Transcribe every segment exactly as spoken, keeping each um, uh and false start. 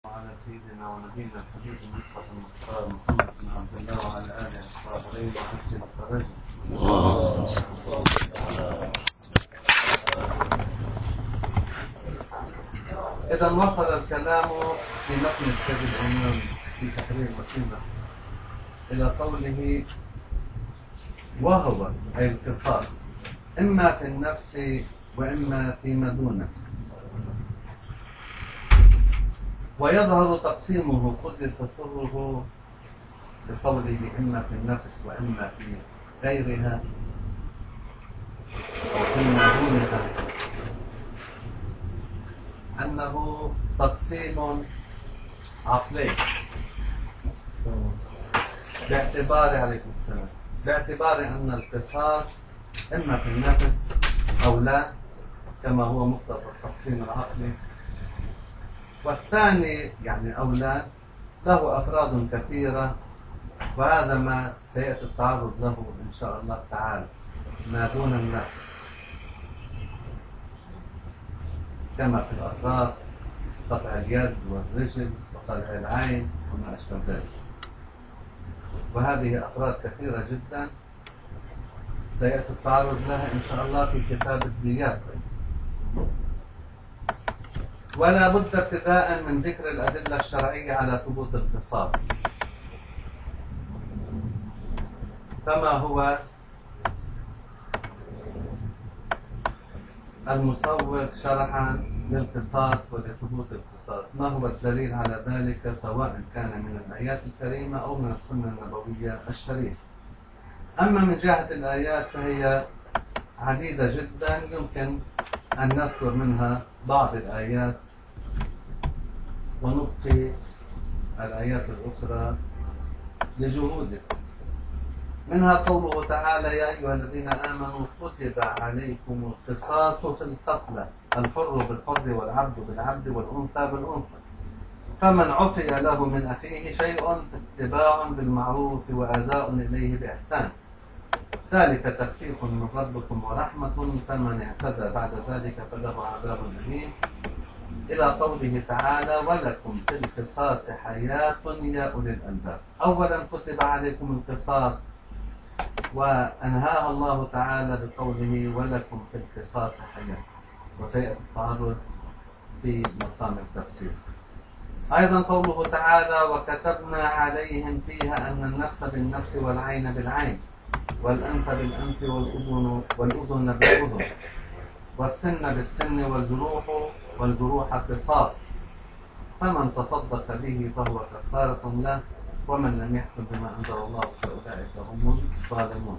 وعلى سيدنا ونبينا الحبيب المصطفى المختار محمد بن عبد الله وعلى اله الطاهرين وحسن الطاهرين. إذا وصل الكلام في متن السيد الإمام في تحرير وسيلة إلى قوله وهو أي القصاص إما في النفس وإما فيما دونه، ويظهر تقسيمه قدس سره بقوله إما في النفس وإما في غيرها أو فيما دونها، أنه تقسيم عقلي باعتبار عليكم السلام باعتبار أن القصاص إما في النفس أو لا كما هو مقتضى التقسيم العقلي، والثاني يعني أو لا له أفراد كثيرة، وهذا ما سيأتي التعرض له إن شاء الله تعالى. ما دون النفس كما في الأفراد قطع اليد والرجل وقطع العين وما أشبه ذلك، وهذه أفراد كثيرة جدا سيأتي التعرض لها إن شاء الله في كتاب الديات. ولا بد ابتداء من ذكر الأدلة الشرعية على ثبوت القصاص، كما هو المصور شرحا للقصاص ولثبوت القصاص. ما هو الدليل على ذلك سواء كان من الآيات الكريمة أو من السنة النبوية الشريفة. أما من جهة الآيات فهي عديدة جدا، يمكن أن نذكر منها بعض الآيات ونبقي الآيات الأخرى لجهودكم. منها قوله تعالى يا أيها الذين آمنوا كتب عليكم القصاص في القتلى الحر بالحر والعبد بالعبد والأنثى بالأنثى، فمن عفي له من أخيه شيء فاتباع بالمعروف وأداء إليه بإحسان، ذلك تخفيف من ربكم ورحمة، فمن اعتدى بعد ذلك فله عذاب أليم، إلى قوله تعالى ولكم في القصاص حياة يا أولي الألباب. أولا كتب عليكم القصاص، وأنهاها الله تعالى بقوله ولكم في القصاص حياة، وسيأتي التعرض في مقام التفسير. أيضا قوله تعالى وكتبنا عليهم فيها أن النفس بالنفس والعين بالعين والأنف بالأنف والأذن والأذن بالأذن والسن بالسن والجروح والجروح قصاص، فمن تصدق به فهو كفارة له، ومن لم يحكم بما أنزل الله فأولئك هم الظالمون.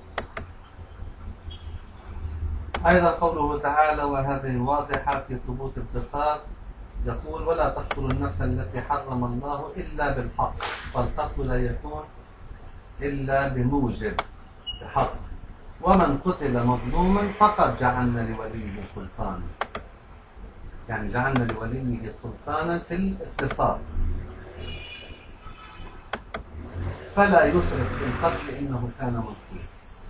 أيضا قوله تعالى وهذه واضحة في ثبوت القصاص، يقول ولا تقتلوا النفس التي حرم الله إلا بالحق، فالقتل لا يكون إلا بموجب بحق، ومن قتل مظلوما فقد جعلنا لوليه سلطانا، يعني جعلنا لوليه سلطانا في القصاص فلا يسرف في القتل إنه كان منصورا.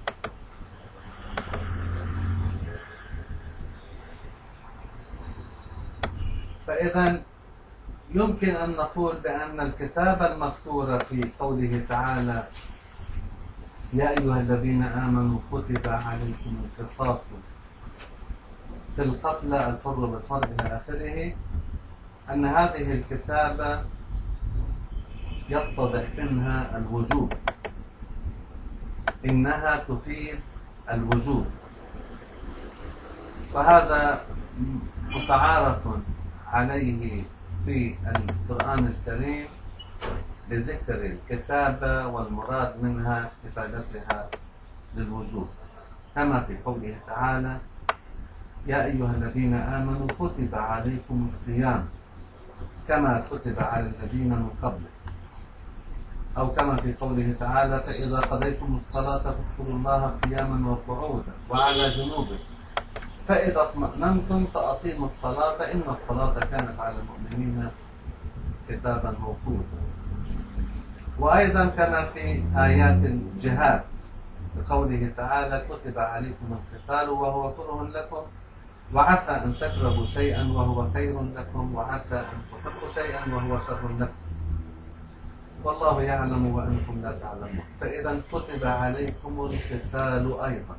فإذا يمكن أن نقول بأن الكتابة المذكورة في قوله تعالى يا أيها الذين آمنوا كتب عليكم القصاص في القتلى الحر بالحر إلى آخره، أن هذه الكتابة يتضح منها الوجوب، إنها تفيد الوجوب، وهذا متعارف عليه في القرآن الكريم بذكر الكتابة والمراد منها إفادتها للوجوب، كما في قوله تعالى يا أيها الذين آمنوا كتب عليكم الصيام كما كتب على الذين من قبل، أو كما في قوله تعالى فإذا قضيتم الصلاة فاذكروا الله قياما وقعودا وعلى جنوبكم فإذا اطمأننتم فأقيموا الصلاة إن الصلاة كانت على المؤمنين كتابا موقوتا. وأيضا كما في آيات الجهاد بقوله تعالى كتب عليكم القتال وهو كره لكم وعسى أن تكرهوا شيئا وهو خير لكم، وعسى أن تحبوا شيئا وهو شر لكم، والله يعلم وأنتم لا تعلمون. فإذا كتب عليكم القتال أيضا.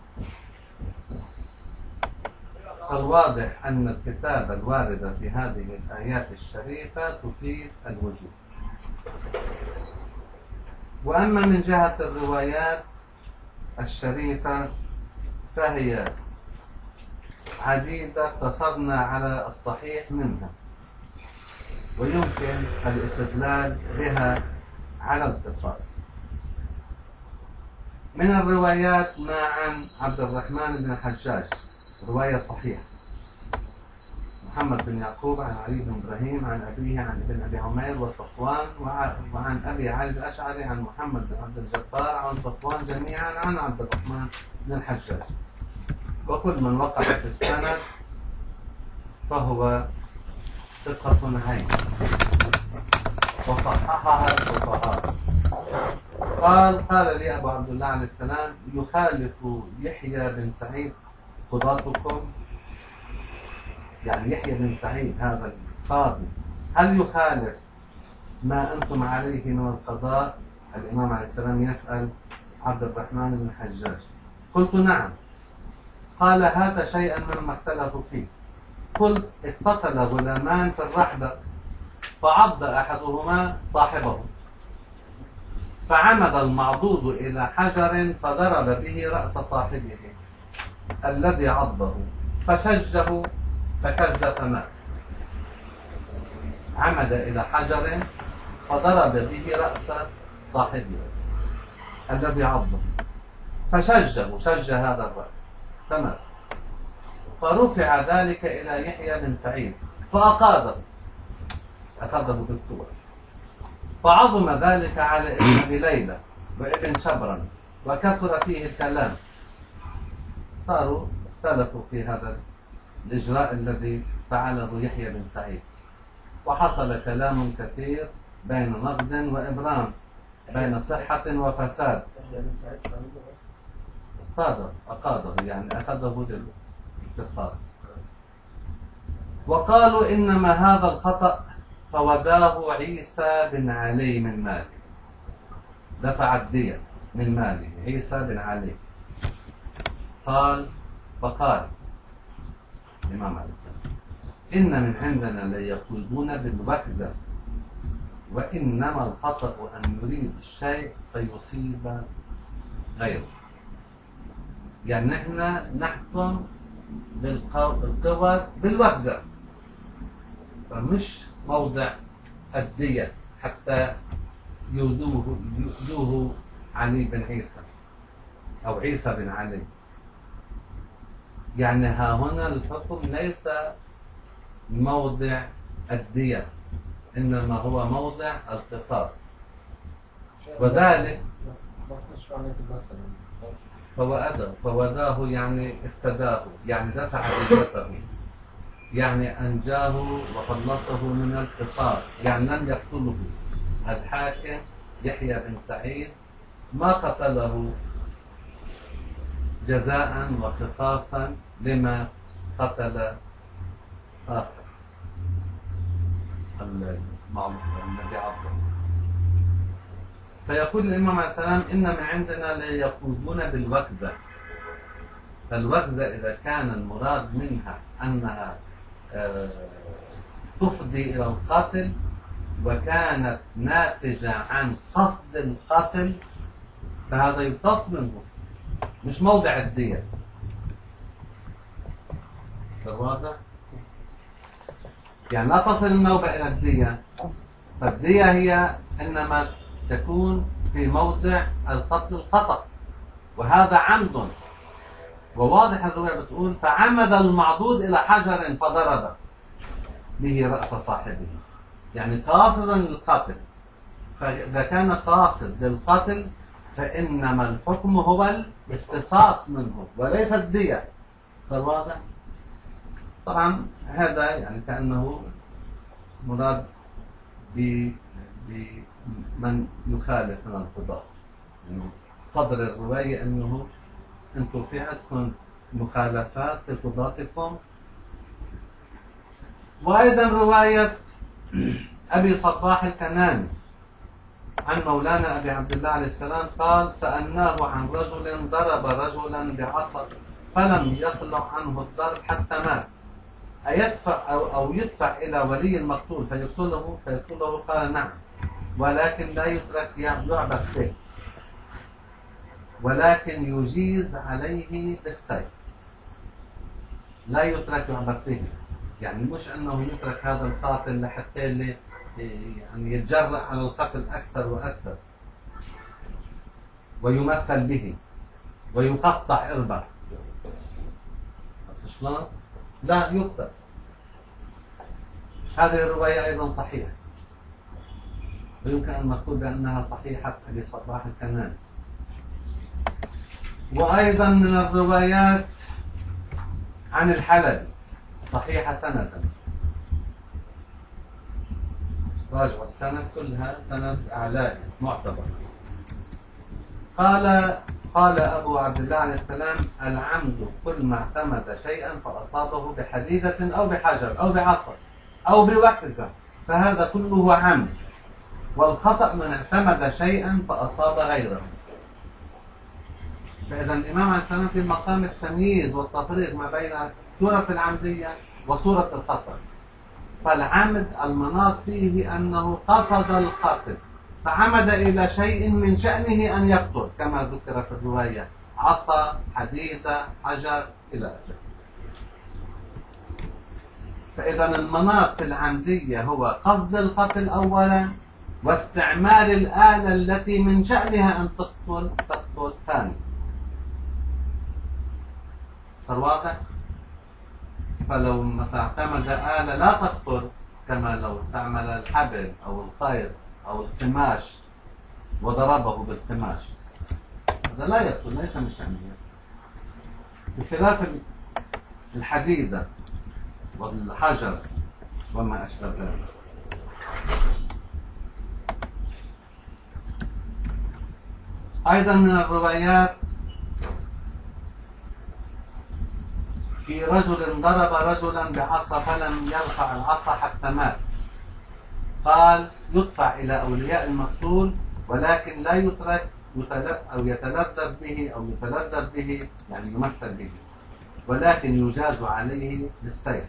فالواضح أن الكتابة الواردة في هذه الآيات الشريفة تفيد الوجوب. وأما من جهة الروايات الشريفة فهي عديدة، اقتصرنا على الصحيح منها، ويمكن الاستدلال بها على القصاص. من الروايات ما عن عبد الرحمن بن الحجاج، رواية صحيحة، محمد بن يعقوب عن علي بن إبراهيم عن أبيه عن ابن أبي عمير وصفوان، وعن أبي علي الأشعري عن محمد بن عبد الجبار عن صفوان، جميعا عن عبد الرحمن بن الحجاج. وكل من وقع في السند فهو ثقة عين، وصححها الفقهاء. قال قال لي أبو عبد الله عليه السلام: يخالف يحيى بن سعيد قضاتكم، يعني يحيى بن سعيد هذا القاضي، هل يخالف ما أنتم عليه من القضاء؟ الإمام عليه السلام يسأل عبد الرحمن بن الحجاج. قلت: نعم. قال: هذا شيئا مما اختلفوا فيه. قلت: اقتتل غلامان في الرحبة، فعض أحدهما صاحبه، فعمد المعضوض إلى حجر فضرب به رأس صاحبه الذي عضه، فشجه فكز فمات. عمد إلى حجر فضرب به رأس صاحبه الذي عضه، فشجه شج هذا الرأس فمات. فرفع ذلك إلى يحيى بن سعيد فأقاده، أخذه بالقوة، فعظم ذلك على ابن أبي ليلى وابن شبرا، وكثر فيه الكلام. صاروا اختلفوا في هذا الإجراء الذي فعله يحيى بن سعيد، وحصل كلام كثير بين نقد وإبرام، بين صحة وفساد. أقاده أقاده يعني أخذه للقصاص. وقالوا إنما هذا الخطأ فوداه عيسى بن علي من ماله، دفع الدية من ماله عيسى بن علي. قال فقال الإمام عليه السلام: إن من عندنا ليقودون بالوكزة، وإنما الخطأ أن يريد الشيء فيصيب غيره. يعني نحن نحكم بالقوة بالوكزة، فمش موضع الدية حتى يودوه يودوه علي بن عيسى أو عيسى بن علي. يعني ها هنا الحكم ليس موضع الدية، إنما هو موضع القصاص. وذلك فوأده فوداه يعني افتداه، يعني دفع ديته، يعني أنجاه وخلصه من القصاص، يعني لم يقتله. الحاكم يحيى بن سعيد ما قتله جزاء وقصاصا لما قتل آخر الذي عضه. فيقول الإمام عليه السلام: إن من عندنا ليقودون بالوكزة. فالوكزة إذا كان المراد منها أنها تفضي إلى القتل وكانت ناتجة عن قصد القتل، فهذا يقتص منه، مش موضع الدية. الواضح؟ يعني لا تصل النوبة إلى الدية، فالدية هي إنما تكون في موضع القتل الخطأ، وهذا عمد. وواضح الرواية بتقول: فعمد المعضوض إلى حجر فضرب به رأس صاحبه، يعني قاصدا للقتل. فإذا كان قاصد للقتل فإنما الحكم هو الاقتصاص منه وليس الدية. فالواضح؟ طبعا هذا يعني كأنه مراد بمن يخالف من القضاء، يعني صدر الرواية أنه أنتم في عندكم مخالفات لقضاتكم. وأيضا رواية أبي صباح الكناني عن مولانا أبي عبد الله عليه السلام قال: سألناه عن رجل ضرب رجلا بعصا فلم يخلع عنه الضرب حتى مات، أيدفع أو, أو يدفع إلى ولي المقتول فيقتله؟ فيقتله قال: نعم، ولكن لا يترك يعبث به، ولكن يجيز عليه بالسيف. لا يترك يعبث به، يعني مش أنه يترك هذا القاتل لحتى اللي يعني يتجرأ على القتل أكثر وأكثر ويمثل به ويقطع إربه. شلون؟ لا، يقتل. هذه الرواية أيضا صحيحة، ويمكن أن نقول بأنها صحيحة أبي صباح الكناني. وأيضا من الروايات عن الحلبي صحيحة سنة، راجع السند كلها سند أعلائي معتبر. قال قال أبو عبد الله عليه السلام: العمد كل ما اعتمد شيئا فأصابه بحديدة أو بحجر أو بعصا أو بوكزة فهذا كله عمد، والخطأ من اعتمد شيئا فأصاب غيره. فإذا الإمام عليه السلام في مقام التمييز والتفريق ما بين صورة العمدية وصورة الخطأ. فالعمد المناط فيه أنه قصد القتل فعمد إلى شيء من شأنه أن يقتل، كما ذكر في الرواية: عصا، حديدة، حجر، إلى آخره. فإذا المناط في العمدية هو قصد القتل أولا، واستعمال الآلة التي من شأنها أن تقتل تقتل ثانيا. صار واضح؟ فلو مثلا اعتمد آلة لا تقتل، كما لو استعمل الحبل أو الخيط أو القماش وضربه بالقماش، هذا لا يقتل، ليس من شأنه، بخلاف الحديدة والحجر وما أشبه ذلك. أيضا من الروايات في رجل ضرب رجلا بعصا فلم يرفع العصا حتى مات، قال: يدفع إلى أولياء المقتول، ولكن لا يترك أو يتلذذ به أو يتلذذ به يعني يمثل به، ولكن يجاز عليه بالسيف،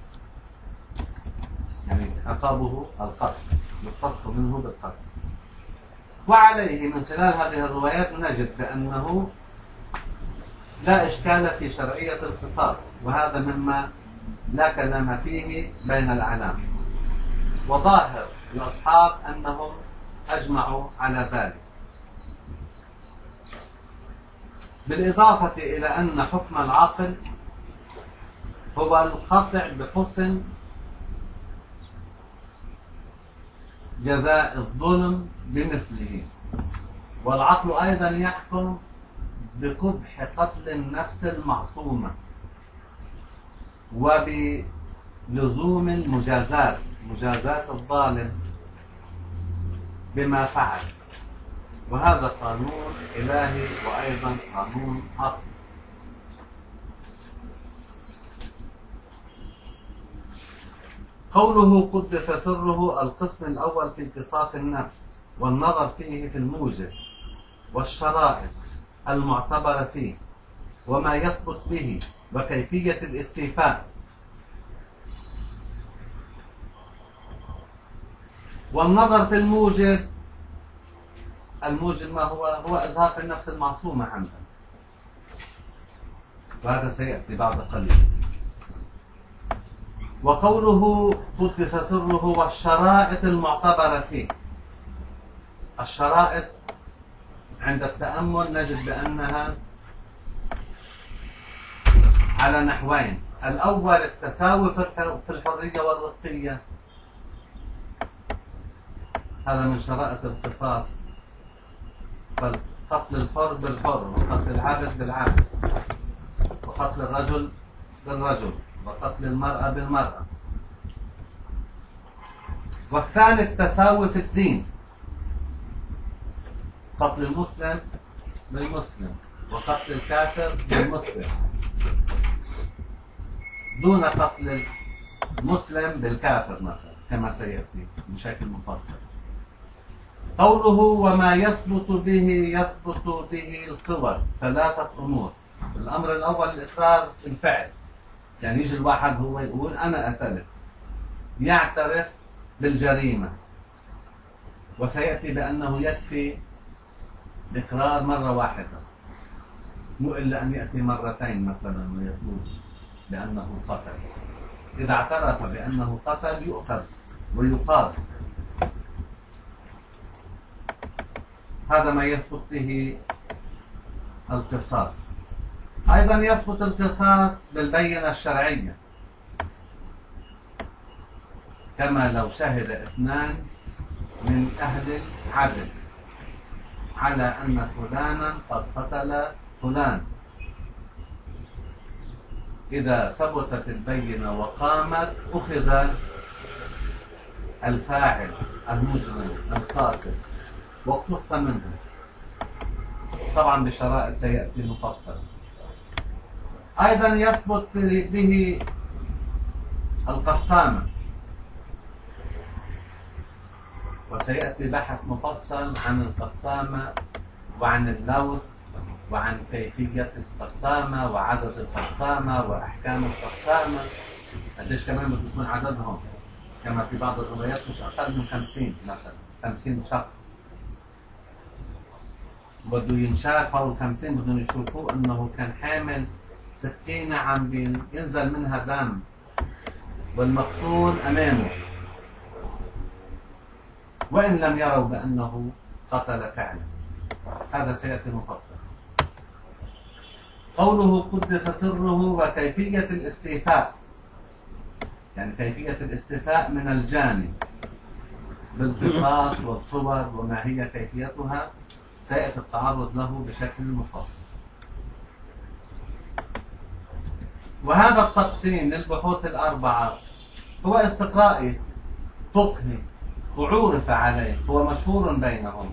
يعني عقابه القتل، يقتص منه بالقتل. وعليه من خلال هذه الروايات نجد بأنه لا إشكال في شرعية القصاص، وهذا مما لا كلام فيه بين الأعلام، وظاهر الأصحاب أنهم أجمعوا على ذلك، بالإضافة إلى أن حكم العاقل هو القطع بحسن جزاء الظلم بمثله، والعقل أيضا يحكم بقبح قتل النفس المعصومة وبلزوم المجازات، مجازات الظالم بما فعل، وهذا قانون إلهي وأيضا قانون عقلي. قوله قدس سره: القسم الأول في قصاص النفس، والنظر فيه في الموجب والشرائط المعتبرة فيه وما يثبت به وكيفية الاستيفاء. والنظر في الموجب، الموجب ما هو؟ هو إزهاق النفس المعصومة عمدا، وهذا سيأتي بعد قليل. وقوله قدس سره: والشرائط المعتبرة فيه. الشرائط عند التأمل نجد بأنها على نحوين: الأول التساوي في الحرية والرقية، هذا من شرائط القصاص، فقتل الحر بالحر، وقتل العبد بالعبد، وقتل الرجل بالرجل، وقتل المرأة بالمرأة. والثاني التساوي في الدين، قتل المسلم بالمسلم وقتل الكافر بالمسلم. دون قتل المسلم بالكافر مثلا كما سيأتي بشكل مفصل. قوله وما يثبت به يثبت به الخبر ثلاثة أمور. الأمر الأول الإقرار بالفعل، يعني يجي الواحد هو يقول أنا قتلت، يعترف بالجريمة، وسيأتي بأنه يكفي الإقرار مرة واحدة، مو إلا أن يأتي مرتين مثلا ويقول بأنه قتل. إذا اعترف بأنه قتل يؤخذ ويقاد. هذا ما يثبت به القصاص. أيضا يثبت القصاص بالبينة الشرعية، كما لو شهد اثنان من أهل العدل على أن فلانا قد قتل فلان، إذا ثبتت البينة وقامت أخذ الفاعل المجرم القاتل واقتص منه، طبعا بشرائط سيأتي مفصل. أيضا يثبت به القسامة، وسيأتي بحث مفصل عن القسامة وعن اللوث وعن كيفية القسامة وعدد القسامة وأحكام القسامة، قديش كمان بده يكون عددهم، كما في بعض الروايات مش أقل من خمسين مثلا، خمسين شخص بده ينشاف، أو الخمسين بدهم يشوفوه أنه كان حامل سكينة عم ينزل منها دم والمقتول أمامه، وإن لم يروا بأنه قتل فعلا. هذا سيأتي مفصل. قوله قدس سره وكيفية الاستيفاء، يعني كيفية الاستيفاء من الجاني بالقصاص والصور وما هي كيفيتها سيأتي التعرض له بشكل مفصل. وهذا التقسيم للبحوث الأربعة هو استقرائي فقهي وعورف عليه، هو مشهور بينهم،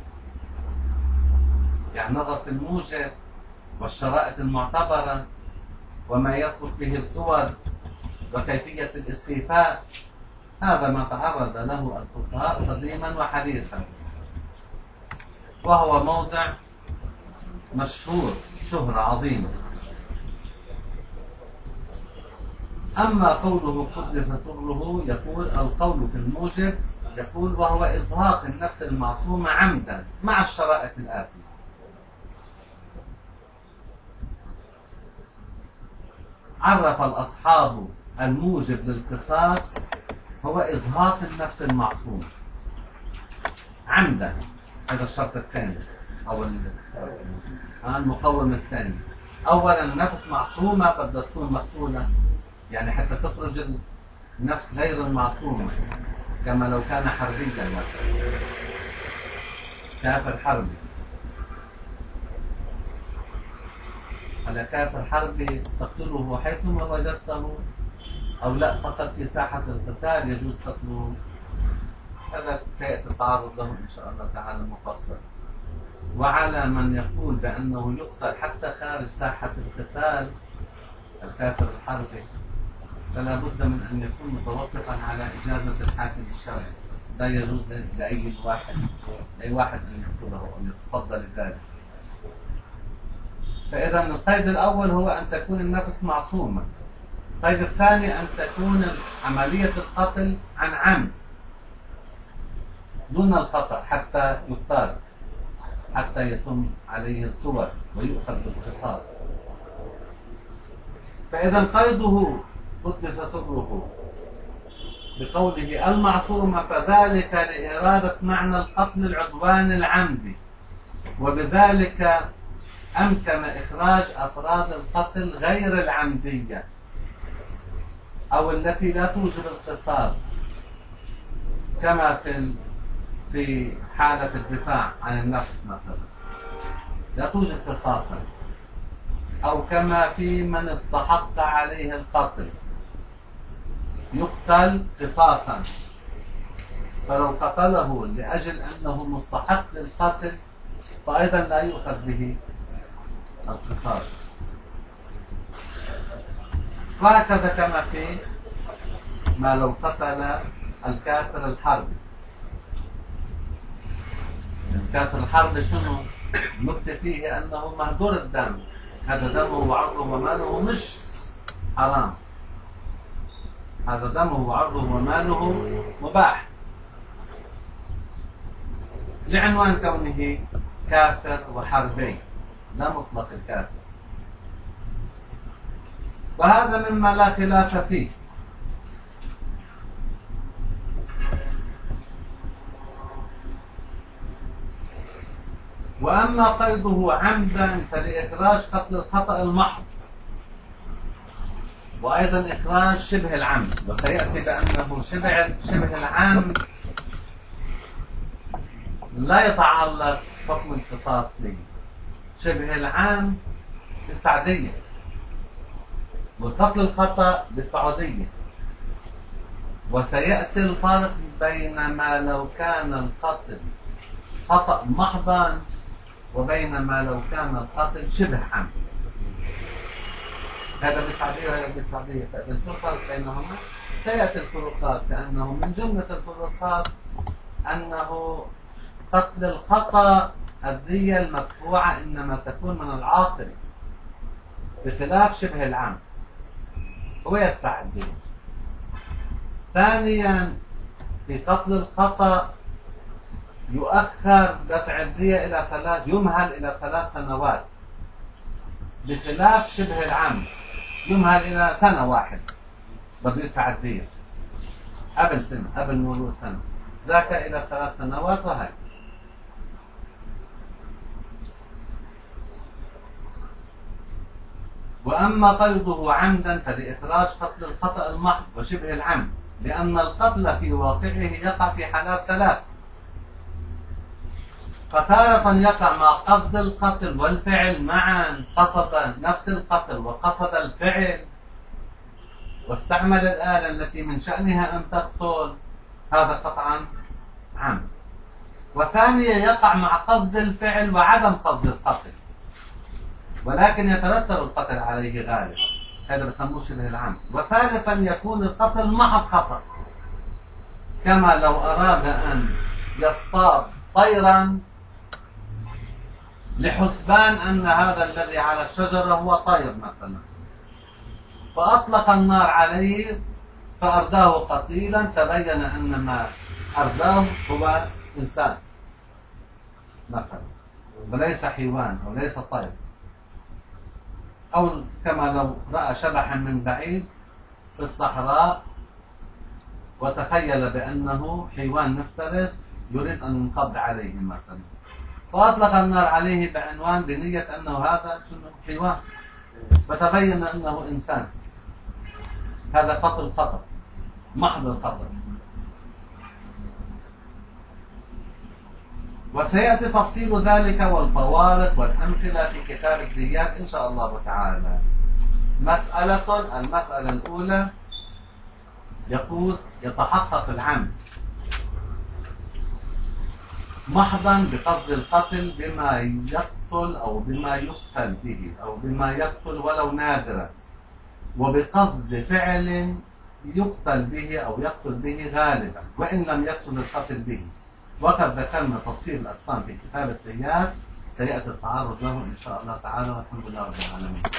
يعني نظرة الموجب والشرائط المعتبرة وما يثبت به القوى وكيفية الاستيفاء، هذا ما تعرض له الفقهاء قديما وحديثا، وهو موضع مشهور شهرة عظيمة. أما قوله قدس سره يقول القول في الموجب، يقول وهو إزهاق النفس المعصومة عمدا مع الشرائط الآتية. عرف الأصحاب الموجب للقصاص هو إزهاق النفس المعصومة عمدا، هذا الشرط الثاني أو المقوم الثاني. أولا النفس معصومة بدها تكون مقتولة، يعني حتى تخرج النفس غير المعصومة، كما لو كان حربيا مثلا كافر حربي. على كافر حربي تقتله حيثما وجدته، أو لا فقط في ساحة القتال يجوز قتله. هذا سيأتي التعرض له إن شاء الله تعالى مفصل. وعلى من يقول بأنه يقتل حتى خارج ساحة القتال الكافر الحربي، فلا بد من أن يكون متوقفا على إجازة الحاكم الشرعي، لا يجوز لأي واحد أي واحد أن يقتله أو يتصدى لذلك. فإذا القيد الأول هو أن تكون النفس معصومة. القيد الثاني أن تكون عملية القتل عن عمد دون الخطأ حتى يقتل، حتى يتم عليه الطور ويؤخذ بالقصاص. فإذا قيده قدس سره بقوله المعصومة فذلك لإرادة معنى القتل العدوان العمدي، وبذلك أمكن إخراج أفراد القتل غير العمدية أو التي لا توجب القصاص، كما في في حالة الدفاع عن النفس مثلا لا توجب قصاصا، أو كما في من استحق عليه القتل يقتل قصاصا، فلو قتله لأجل أنه مستحق للقتل فأيضا لا يؤخذ به القصاص. وهكذا كما في ما لو قتل الكافر الحربي. الكافر الحربي شنو؟ النكتة فيه أنه مهدور الدم، هذا دمه وعرضه وماله مش حرام، هذا دمه وعرضه وماله مباح، لعنوان كونه كافر وحربي، لا مطلق الكافر. وهذا مما لا خلاف فيه. وأما قيده عمدا فلإخراج قتل الخطأ المحض، وأيضا إخراج شبه العمد، وسيأتي بأنه شبه شبه العمد لا يتعلق حكم القصاص به، شبه العمد بالتعدية، والقتل الخطأ بالتعدية. وسيأتي الفرق بين ما لو كان القتل خطأ محضا وبين ما لو كان القتل شبه عمد، هذا بالتعدية وهذا بالتعدية. فإذا شو الفرق بينهما؟ سيأتي الفروقات، لأنه من جملة الفروقات أنه قتل الخطأ الدية المدفوعة إنما تكون من العاقل، بخلاف شبه العمد هو يدفع الدية. ثانيا في قتل الخطأ يؤخر دفع الدية إلى ثلاث يمهل إلى ثلاث سنوات، بخلاف شبه العمد يمهل إلى سنة واحدة، بده يدفع الدية قبل سنة، قبل مرور سنة، ذاك إلى ثلاث سنوات. وهي وأما قيده عمدا فلإخراج قتل الخطأ المحض وشبه العمد، لأن القتل في واقعه يقع في حالات ثلاث، فتارة يقع مع قصد القتل والفعل معا، قصد نفس القتل وقصد الفعل واستعمل الآلة التي من شأنها أن تقتل، هذا قطعا عمد. وثانية يقع مع قصد الفعل وعدم قصد القتل، ولكن يترتب القتل عليه غالبا، هذا بسموه شبه العمد. وثالثا يكون القتل محض خطأ، كما لو أراد أن يصطاد طيرا لحسبان أن هذا الذي على الشجرة هو طير مثلا، فأطلق النار عليه فأرداه قتيلا، تبين أن ما أرداه هو إنسان مثلا وليس حيوان أو ليس طير. أو كما لو رأى شبحا من بعيد في الصحراء وتخيل بأنه حيوان مفترس يريد أن ينقض عليه مثلا، فأطلق النار عليه بعنوان بنية أنه هذا حيوان، فتبين أنه إنسان، هذا قتل خطأ محض الخطأ. وسيأتي تفصيل ذلك والفوارق والأمثلة في كتاب الديات إن شاء الله تعالى. مسألة المسألة الأولى يقول يتحقق العمد محضا بقصد القتل بما يقتل أو بما يقتل به أو بما يقتل ولو نادرا، وبقصد فعل يقتل به أو يقتل به غالبا وإن لم يقتل القتل به. وقد ذكرنا تفصيل الأقسام في كتاب الديات، سيأتي التعرض له إن شاء الله تعالى، والحمد لله رب العالمين.